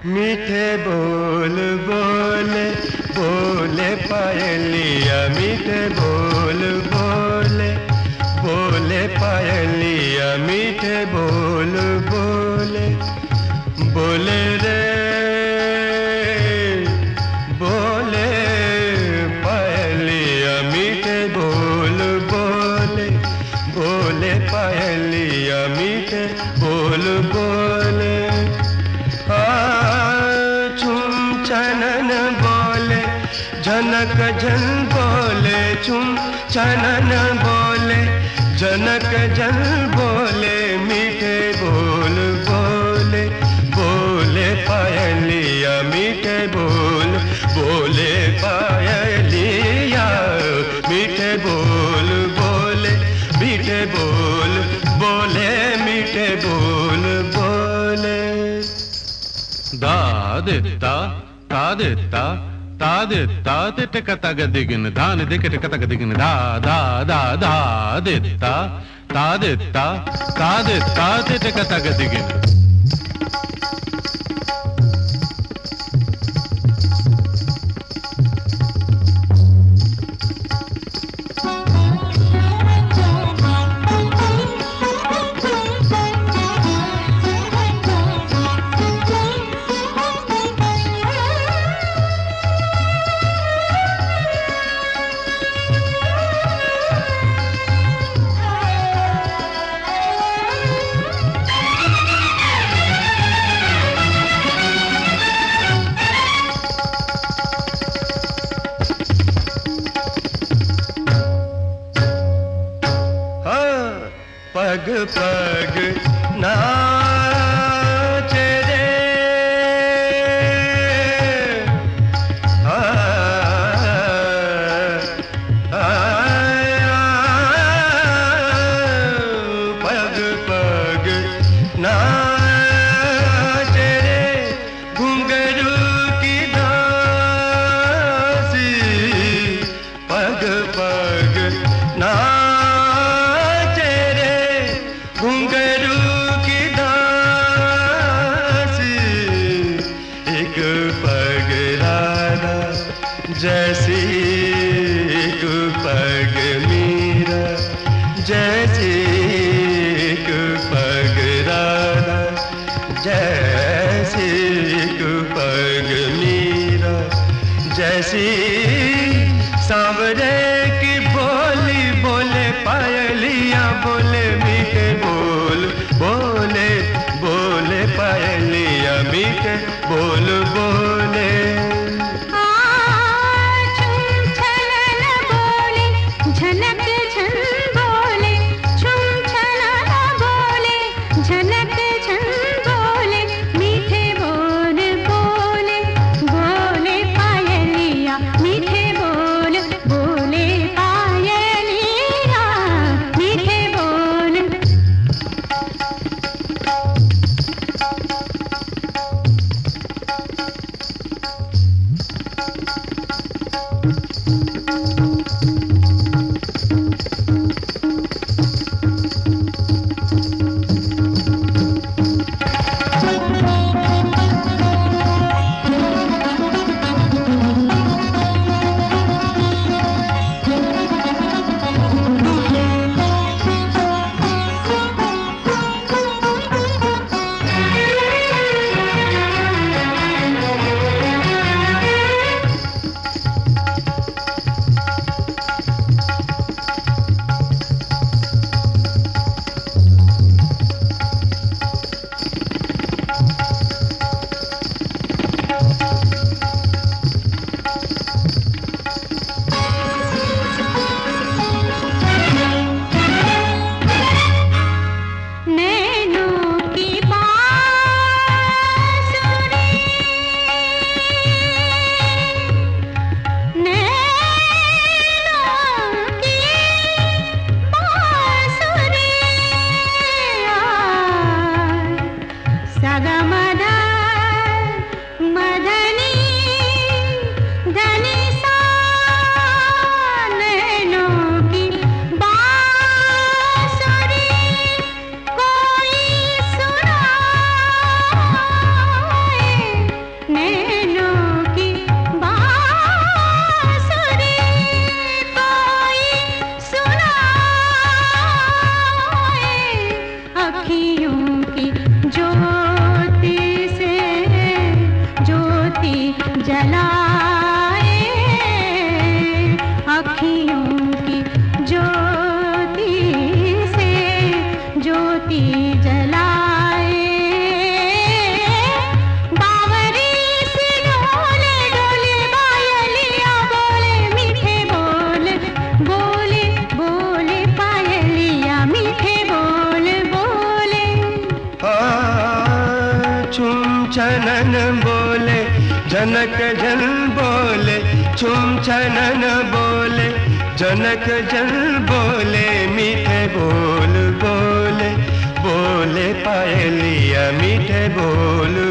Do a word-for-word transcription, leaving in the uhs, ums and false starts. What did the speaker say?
मीठे बोल बोले बोले पायलिया, मीठे बोल बोले बोले पायलिया, मीठे बोल बोले बोले रे बोले पायलिया, मीठे बोल बोले बोले पायलिया, मीठे बोल बोले जनक जन बोले चुम चनन बोले, जनक जन बोले मीठे बोल बोले बोले पायलिया, मीठे बोल बोले पायलिया, मीठे बोल बोले मीठे बोल बोले मीठे बोल बोले। दा दिता ता दिता ता दिता तिट कतग दिगिन धान दिकट कतग दिगिन धा धा धा धा दिता ता दिता ता दिता तिट कतग दिगिन। पग पग नाचे रे आ, आ, पग पग नाचे रे घुंघरू की दासी, पग पग ना घुंघरू की दासी, एक पग राधा जैसी, एक पग मीरा जैसी, एक पग राधा जैसी, एक पग मीरा जैसी, सांवरे की बोली बोले पायलिया, बोले मीठे बोल बोले बोले पायलिया, मीठे बोल बोले। झनक झन बोले छुम छनन बोले, झनक झन बोले मीठे बोल बोले बोले पायलिया, मीठे बोल बोले पायलिया, मीठे बोल। छुम छनन बोले जनक जन बोले छुम छनन बोले जनक जन बोले मीठे बोल बोले बोले पायलिया मीठे बोल